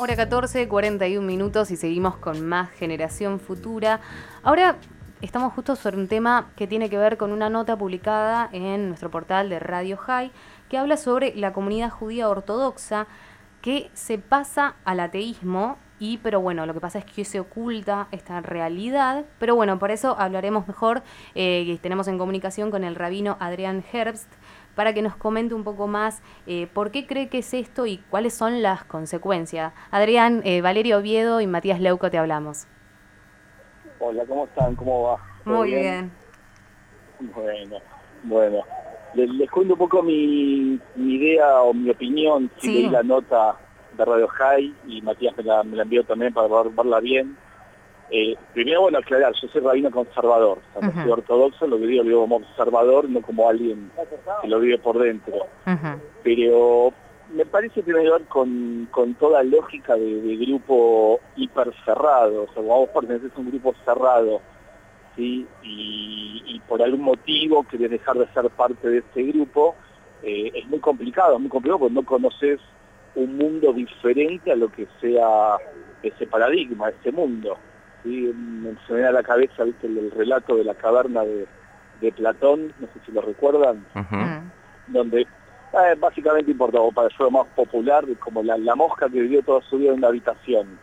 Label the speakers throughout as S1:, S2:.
S1: Hora 14, 41 minutos y seguimos con más Generación Futura. Ahora estamos justo sobre un tema que tiene que ver con una nota publicada en nuestro portal de Radio High que habla sobre la comunidad judía ortodoxa que se pasa al ateísmo pero bueno, lo que pasa es que se oculta esta realidad, pero bueno, por eso hablaremos mejor, tenemos en comunicación con el rabino Adrián Herbst, para que nos comente un poco más por qué cree que es esto y cuáles son las consecuencias. Adrián, Valerio Oviedo y Matías Leuco te hablamos.
S2: Hola, ¿cómo están? ¿Cómo va?
S1: Muy bien.
S2: Bueno. Les cuento un poco mi idea o mi opinión, si leí la nota de Radio High y Matías me la envió también para verla bien. Primero, bueno, aclarar, yo soy rabino conservador, o sea, no soy ortodoxo, lo digo como observador, no como alguien que lo vive por dentro. Pero me parece que tiene que ver con toda lógica de grupo hiper cerrado, o sea, como vos pertenecés a un grupo cerrado, ¿sí? Y por algún motivo querés dejar de ser parte de este grupo, es muy complicado porque no conoces un mundo diferente a lo que sea ese paradigma, ese mundo. ¿Sí? Se me da a la cabeza, ¿viste? El relato de la caverna de Platón, no sé si lo recuerdan, donde básicamente importa, o para yo lo más popular, como la mosca que vivió toda su vida en una habitación.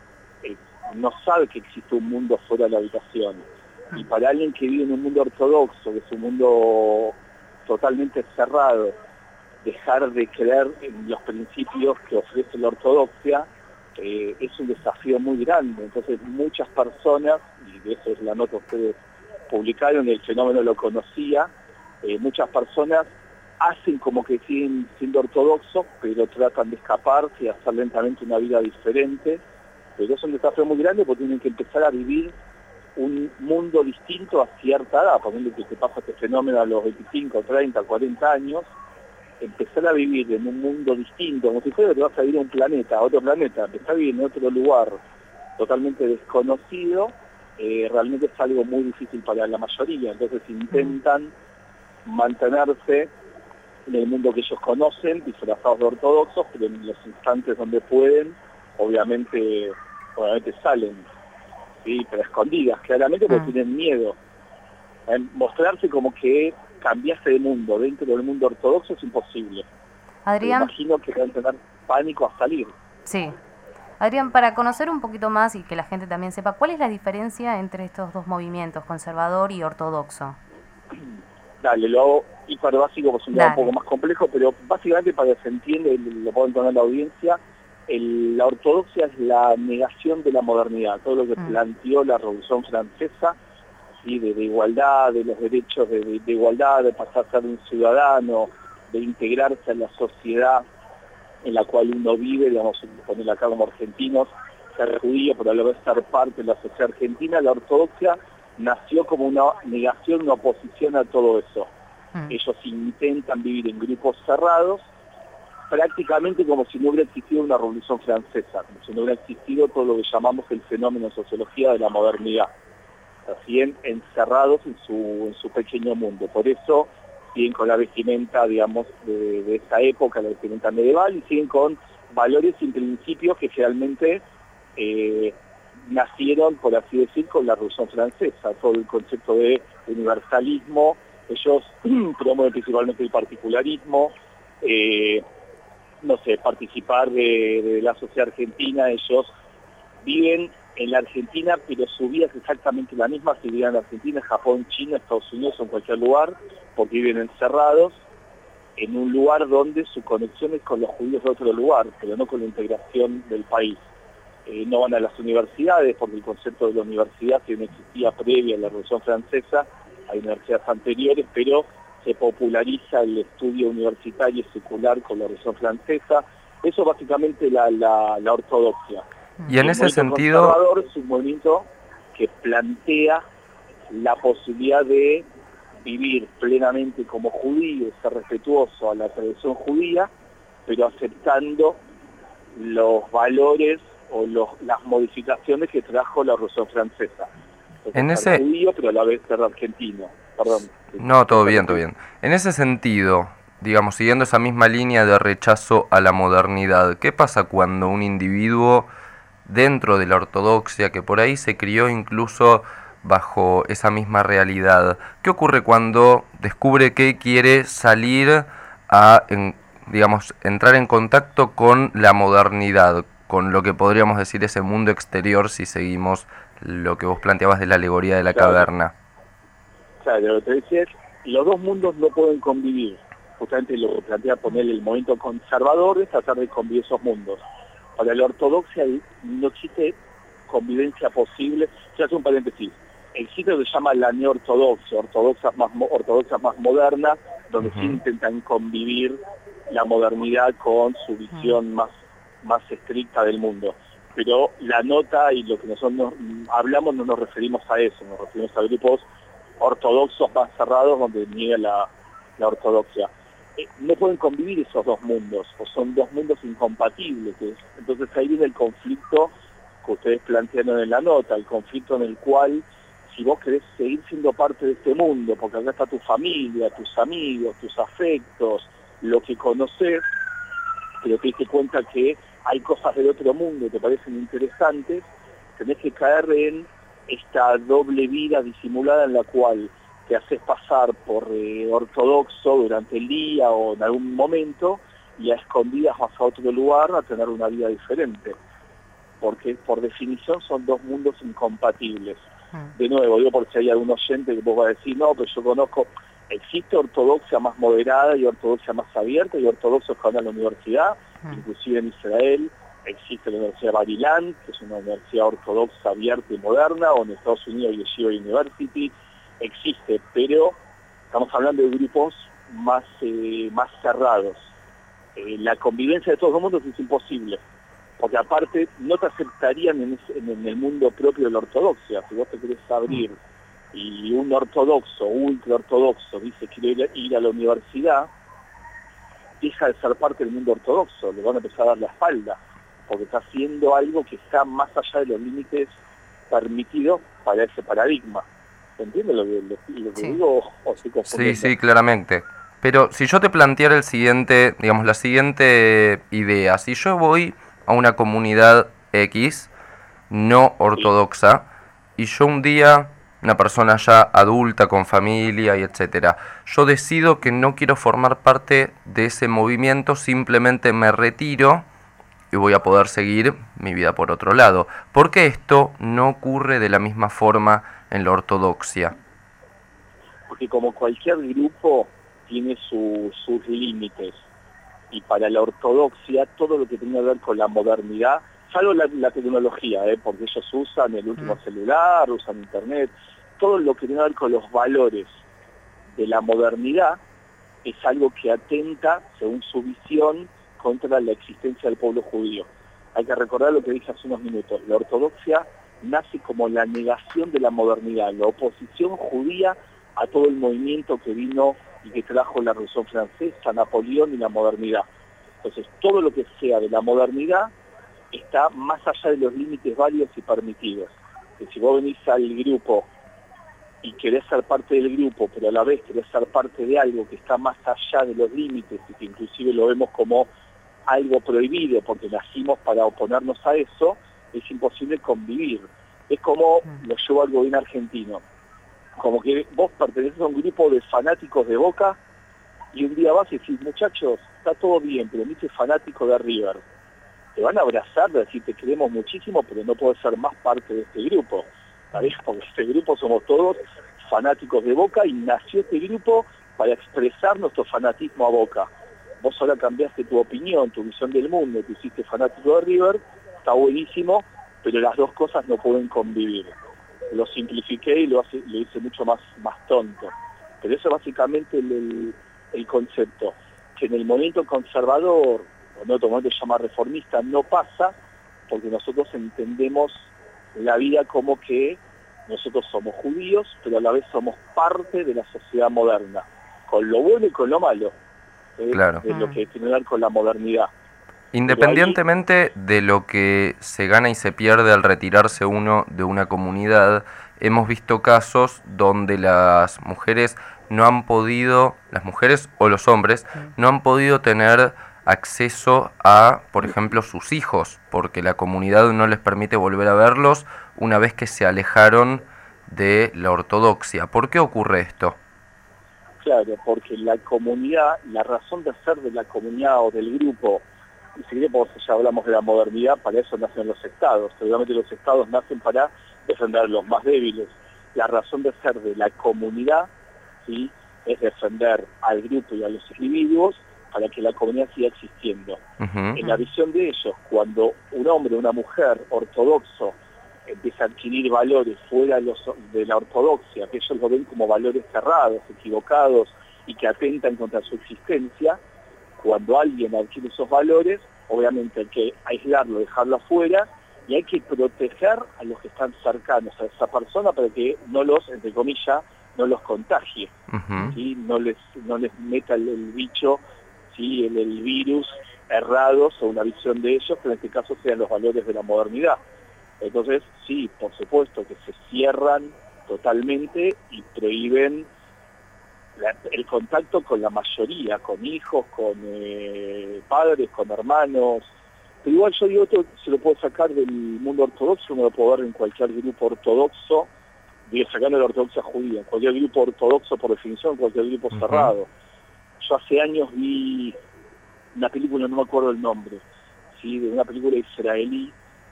S2: No sabe que existe un mundo fuera de la habitación. Y para alguien que vive en un mundo ortodoxo, que es un mundo totalmente cerrado, dejar de creer en los principios que ofrece la ortodoxia es un desafío muy grande. Entonces muchas personas, y de eso es la nota que ustedes publicaron, el fenómeno lo conocía, muchas personas hacen como que siguen siendo ortodoxos, pero tratan de escaparse y hacer lentamente una vida diferente. Pero es un desafío muy grande porque tienen que empezar a vivir un mundo distinto a cierta edad, por ejemplo, que te pasa este fenómeno a los 25, 30, 40 años, empezar a vivir en un mundo distinto, como si fuera que te vas a vivir a otro planeta, empezar a vivir en otro lugar totalmente desconocido, realmente es algo muy difícil para la mayoría. Entonces intentan mantenerse en el mundo que ellos conocen, disfrazados de ortodoxos, pero en los instantes donde pueden, obviamente salen, ¿sí? Pero escondidas, claramente, porque tienen miedo. Mostrarse como que cambiaste de mundo dentro del mundo ortodoxo es imposible.
S1: Adrián,
S2: me imagino que deben tener pánico a salir.
S1: Sí. Adrián, para conocer un poquito más y que la gente también sepa, ¿cuál es la diferencia entre estos dos movimientos, conservador y ortodoxo?
S2: Dale, lo hago hiper básico, porque es un tema un poco más complejo, pero básicamente para que se entienda y lo pueda entender la audiencia, la ortodoxia es la negación de la modernidad, todo lo que planteó la Revolución Francesa, ¿sí? de igualdad, de los derechos de igualdad, de pasar a ser un ciudadano, de integrarse en la sociedad en la cual uno vive, digamos, ponerla acá como argentinos, ser judío, pero a la vez ser parte de la sociedad argentina. La ortodoxia nació como una negación, una oposición a todo eso. Ellos intentan vivir en grupos cerrados, prácticamente como si no hubiera existido una revolución francesa, como si no hubiera existido todo lo que llamamos el fenómeno en sociología de la modernidad. Así encerrados en su pequeño mundo. Por eso siguen con la vestimenta, digamos, de esa época, la vestimenta medieval, y siguen con valores y principios que realmente nacieron, por así decir, con la Revolución Francesa. Todo el concepto de universalismo, ellos promueven principalmente el particularismo, participar de la sociedad argentina. Ellos viven en la Argentina, pero su vida es exactamente la misma si viven en Argentina, Japón, China, Estados Unidos o en cualquier lugar, porque viven encerrados en un lugar donde su conexión es con los judíos de otro lugar, pero no con la integración del país. No van a las universidades, porque el concepto de la universidad que no existía previa a la Revolución Francesa, hay universidades anteriores, pero se populariza el estudio universitario secular con la Revolución Francesa. Eso básicamente la ortodoxia.
S3: Y en ese sentido,
S2: conservador es un movimiento que plantea la posibilidad de vivir plenamente como judío, ser respetuoso a la tradición judía, pero aceptando los valores o las modificaciones que trajo la Revolución Francesa. Entonces, ser judío, pero a la vez ser argentino. Perdón.
S3: No, todo bien, todo bien. En ese sentido, digamos, siguiendo esa misma línea de rechazo a la modernidad, ¿qué pasa cuando un individuo dentro de la ortodoxia, que por ahí se crió incluso bajo esa misma realidad, qué ocurre cuando descubre que quiere salir digamos, entrar en contacto con la modernidad, con lo que podríamos decir ese mundo exterior si seguimos lo que vos planteabas de la alegoría de la caverna?
S2: Claro, lo que te decía es, los dos mundos no pueden convivir. Justamente lo que plantea poner el movimiento conservador es tratar de convivir esos mundos. Para la ortodoxia no existe convivencia posible. Yo hago un paréntesis. Existe lo que se llama la neortodoxia, ortodoxas más modernas, donde sí intentan convivir la modernidad con su visión más estricta del mundo. Pero la nota y lo que nosotros hablamos no nos referimos a eso, nos referimos a grupos ortodoxos más cerrados donde niega la ortodoxia. No pueden convivir esos dos mundos, o son dos mundos incompatibles. Entonces ahí viene el conflicto que ustedes plantearon en la nota, el conflicto en el cual, si vos querés seguir siendo parte de este mundo, porque acá está tu familia, tus amigos, tus afectos, lo que conocés, pero te diste cuenta que hay cosas del otro mundo que te parecen interesantes, tenés que caer en esta doble vida disimulada en la cual te haces pasar por ortodoxo durante el día o en algún momento y a escondidas vas a otro lugar a tener una vida diferente. Porque por definición son dos mundos incompatibles. De nuevo, digo por si hay algún oyente que vos va a decir, no, pero yo conozco, existe ortodoxia más moderada y ortodoxia más abierta, y ortodoxos que van a la universidad, inclusive en Israel existe la Universidad de Barilán, que es una universidad ortodoxa abierta y moderna, o en Estados Unidos Yeshiva University, existe, pero estamos hablando de grupos más cerrados. La convivencia de todos los mundos es imposible, porque aparte no te aceptarían en el mundo propio de la ortodoxia. Si vos te querés abrir y un ortodoxo, ultra ortodoxo, dice quiero ir a la universidad, deja de ser parte del mundo ortodoxo, le van a empezar a dar la espalda, porque está haciendo algo que está más allá de los límites permitidos para ese paradigma. ¿Entiendes lo que digo?
S3: Sí, claramente. Pero si yo te planteara la siguiente idea, si yo voy a una comunidad X no ortodoxa y yo un día, una persona ya adulta con familia y etcétera, yo decido que no quiero formar parte de ese movimiento, simplemente me retiro y voy a poder seguir mi vida por otro lado. ¿Por qué esto no ocurre de la misma forma en la ortodoxia?
S2: Porque como cualquier grupo tiene sus límites, y para la ortodoxia todo lo que tiene que ver con la modernidad, salvo la tecnología, porque ellos usan el último celular, usan internet, todo lo que tiene que ver con los valores de la modernidad es algo que atenta, según su visión, contra la existencia del pueblo judío. Hay que recordar lo que dije hace unos minutos, la ortodoxia nace como la negación de la modernidad, la oposición judía a todo el movimiento que vino y que trajo la Revolución Francesa, Napoleón y la modernidad. Entonces, todo lo que sea de la modernidad está más allá de los límites válidos y permitidos. Que si vos venís al grupo y querés ser parte del grupo, pero a la vez querés ser parte de algo que está más allá de los límites y que inclusive lo vemos como algo prohibido porque nacimos para oponernos a eso, es imposible convivir. Es como lo llevo al gobierno argentino. Como que vos perteneces a un grupo de fanáticos de Boca y un día vas y decís, muchachos, está todo bien, pero me hice fanático de River. Te van a abrazar, de decir, te queremos muchísimo, pero no podés ser más parte de este grupo. ¿Sabés? Porque este grupo somos todos fanáticos de Boca y nació este grupo para expresar nuestro fanatismo a Boca. Vos ahora cambiaste tu opinión, tu visión del mundo, te hiciste fanático de River, está buenísimo, pero las dos cosas no pueden convivir. Lo simplifiqué y lo hice mucho más tonto. Pero eso es básicamente el concepto, que en el movimiento conservador, o en otro momento se llama reformista, no pasa, porque nosotros entendemos la vida como que nosotros somos judíos, pero a la vez somos parte de la sociedad moderna, con lo bueno y con lo malo,
S3: claro,
S2: de lo que tiene que ver con la modernidad.
S3: Independientemente de lo que se gana y se pierde al retirarse uno de una comunidad, hemos visto casos donde las mujeres no han podido, las mujeres o los hombres, no han podido tener acceso a, por ejemplo, sus hijos, porque la comunidad no les permite volver a verlos una vez que se alejaron de la ortodoxia. ¿Por qué ocurre esto?
S2: Claro, porque la comunidad, la razón de ser de la comunidad o del grupo, y si bien ya hablamos de la modernidad, para eso nacen los estados. Seguramente los estados nacen para defender a los más débiles. La razón de ser de la comunidad, ¿sí?, es defender al grupo y a los individuos para que la comunidad siga existiendo. En la visión de ellos, cuando un hombre o una mujer ortodoxo empieza a adquirir valores fuera de la ortodoxia, que ellos lo ven como valores cerrados, equivocados y que atentan contra su existencia, cuando alguien adquiere esos valores, obviamente hay que aislarlo, dejarlo afuera, y hay que proteger a los que están cercanos a esa persona para que no los, entre comillas, no los contagie, ¿sí? No les meta el bicho, ¿sí?, el virus errado sobre una visión de ellos, que en este caso sean los valores de la modernidad. Entonces, sí, por supuesto que se cierran totalmente y prohíben el contacto con la mayoría, con hijos, con padres, con hermanos. Pero igual yo digo, esto se lo puedo sacar del mundo ortodoxo, me lo puedo ver en cualquier grupo ortodoxo, digo, sacando la ortodoxia judía, en cualquier grupo ortodoxo por definición, en cualquier grupo cerrado. Yo hace años vi una película, no me acuerdo el nombre, ¿sí?, de una película israelí,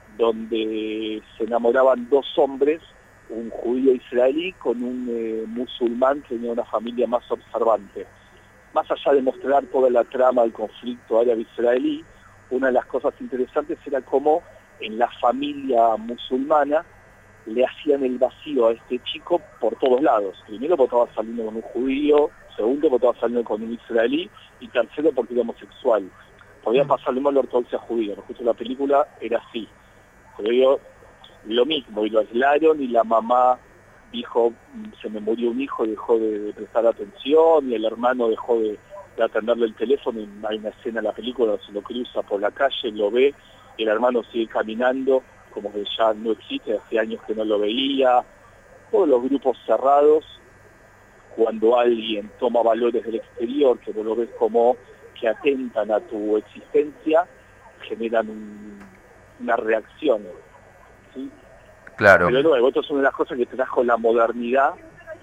S2: donde se enamoraban dos hombres, un judío israelí con un musulmán que tenía una familia más observante. Más allá de mostrar toda la trama del conflicto árabe-israelí, una de las cosas interesantes era cómo en la familia musulmana le hacían el vacío a este chico por todos lados. Primero porque estaba saliendo con un judío, segundo porque estaba saliendo con un israelí, y tercero porque era homosexual. Podía pasar lo mismo a la ortodoxia judía, pero justo la película era así. Pero yo, lo mismo, y lo aislaron, y la mamá dijo, se me murió un hijo, dejó de prestar atención, y el hermano dejó de atenderle el teléfono, y hay una escena en la película donde se lo cruza por la calle, lo ve, y el hermano sigue caminando, como que ya no existe, hace años que no lo veía. Todos los grupos cerrados, cuando alguien toma valores del exterior, que vos lo ves como que atentan a tu existencia, generan una reacción, ¿sí?
S3: Claro.
S2: Pero luego, esto es una de las cosas que trajo la modernidad,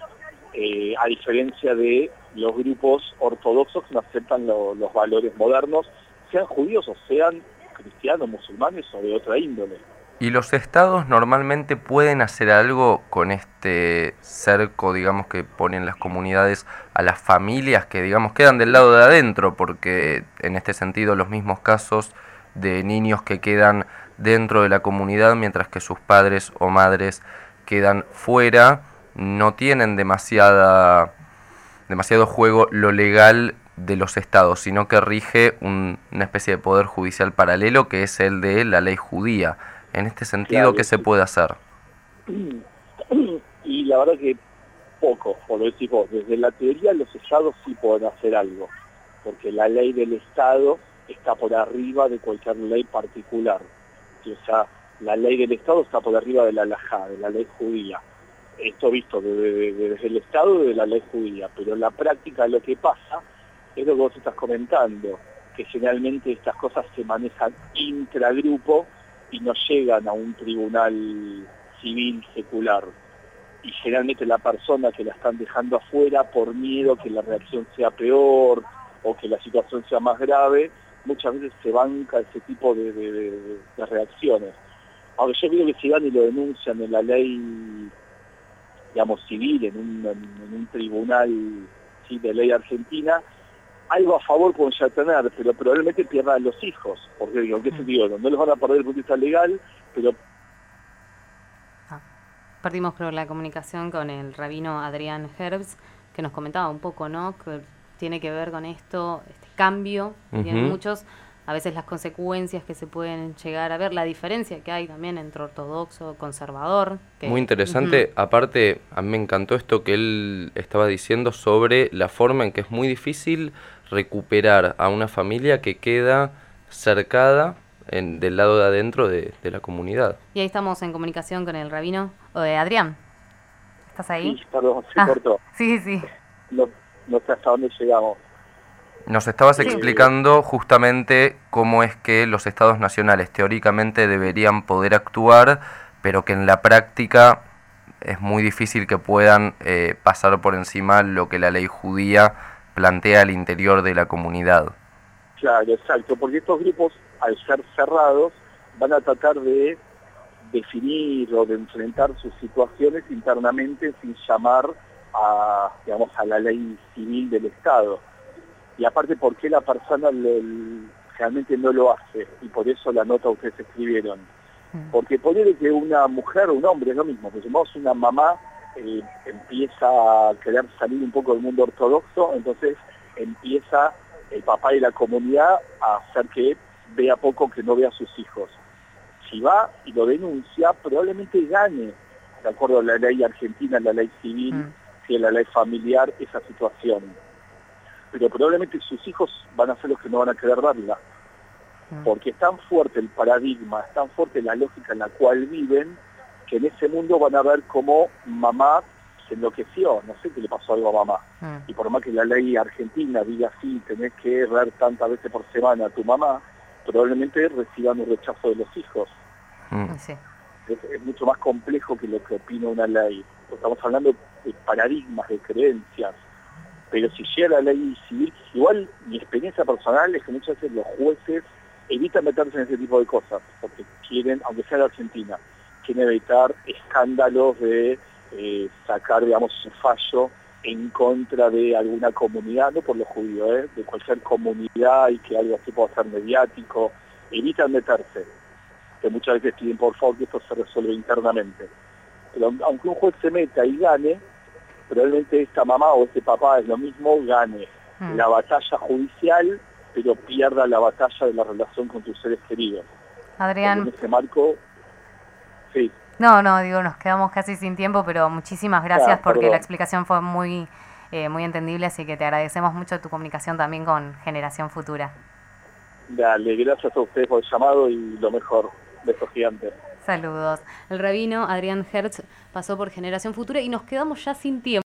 S2: a diferencia de los grupos ortodoxos que no aceptan los valores modernos, sean judíos o sean cristianos, musulmanes o de otra índole.
S3: ¿Y los estados normalmente pueden hacer algo con este cerco, digamos, que ponen las comunidades a las familias que, digamos, quedan del lado de adentro? Porque en este sentido los mismos casos de niños que quedan dentro de la comunidad mientras que sus padres o madres quedan fuera, no tienen demasiado juego lo legal de los estados, sino que rige una especie de poder judicial paralelo que es el de la ley judía. En este sentido, claro, ¿qué se puede hacer?
S2: Y la verdad que poco, por lo decís vos. Desde la teoría los estados sí pueden hacer algo, porque la ley del estado está por arriba de cualquier ley particular. O sea, la ley del estado está por arriba de la halajá, de la ley judía. Esto visto desde el estado y de la ley judía, pero en la práctica lo que pasa es lo que vos estás comentando, que generalmente estas cosas se manejan intragrupo y no llegan a un tribunal civil secular. Y generalmente la persona que la están dejando afuera, por miedo que la reacción sea peor o que la situación sea más grave, muchas veces se banca ese tipo de reacciones. Aunque yo creo que si van y lo denuncian en la ley, digamos, civil, en un tribunal, ¿sí?, de ley argentina, algo a favor pueden ya tener, pero probablemente pierdan los hijos, porque digo, ¿en qué sentido? No los van a perder desde el punto de vista legal, pero...
S1: Perdimos, creo, la comunicación con el rabino Adrián Herbst, que nos comentaba un poco, ¿no?, que tiene que ver con esto, este cambio que tienen muchos, a veces las consecuencias que se pueden llegar a ver, la diferencia que hay también entre ortodoxo, conservador.
S3: Muy interesante. Aparte, a mí me encantó esto que él estaba diciendo sobre la forma en que es muy difícil recuperar a una familia que queda cercada del lado de adentro de la comunidad.
S1: Y ahí estamos en comunicación con el rabino Adrián. ¿Estás ahí?
S2: Sí, perdón, se cortó.
S1: Sí.
S2: no sé hasta dónde llegamos.
S3: Nos estabas explicando justamente cómo es que los estados nacionales teóricamente deberían poder actuar, pero que en la práctica es muy difícil que puedan pasar por encima lo que la ley judía plantea al interior de la comunidad.
S2: Claro, exacto, porque estos grupos, al ser cerrados, van a tratar de definir o de enfrentar sus situaciones internamente sin llamar a, digamos, a la ley civil del Estado. Y aparte, ¿por qué la persona realmente no lo hace? Y por eso la nota ustedes escribieron. Porque puede que una mujer o un hombre, es lo mismo, que llamamos una mamá, empieza a querer salir un poco del mundo ortodoxo, entonces empieza el papá y la comunidad a hacer que vea poco, que no vea a sus hijos. Si va y lo denuncia, probablemente gane, de acuerdo a la ley argentina, la ley civil, si es la ley familiar, esa situación. Pero probablemente sus hijos van a ser los que no van a querer verla. Porque es tan fuerte el paradigma, es tan fuerte la lógica en la cual viven, que en ese mundo van a ver cómo mamá se enloqueció, no sé qué le pasó algo a mamá. Y por más que la ley argentina diga así, tenés que ver tantas veces por semana a tu mamá, probablemente reciban un rechazo de los hijos.
S1: Sí.
S2: Es mucho más complejo que lo que opina una ley. Estamos hablando de paradigmas, de creencias. Pero si llega la ley civil, igual mi experiencia personal es que muchas veces los jueces evitan meterse en ese tipo de cosas, porque quieren, aunque sea en Argentina, quieren evitar escándalos de sacar, digamos, su fallo en contra de alguna comunidad, no por los judíos, de cualquier comunidad, y que algo así pueda ser mediático. Evitan meterse, que muchas veces piden por favor que esto se resuelva internamente. Pero aunque un juez se meta y gane, probablemente esta mamá o este papá, es lo mismo, gane la batalla judicial, pero pierda la batalla de la relación con tus seres queridos.
S1: Adrián.
S2: En ese marco, sí.
S1: No, digo, nos quedamos casi sin tiempo, pero muchísimas gracias porque la explicación fue muy entendible, así que te agradecemos mucho tu comunicación también con Generación Futura.
S2: Dale, gracias a ustedes por el llamado y lo mejor. Besos gigantes.
S1: Saludos. El rabino Adrián Hertz pasó por Generación Futura y nos quedamos ya sin tiempo.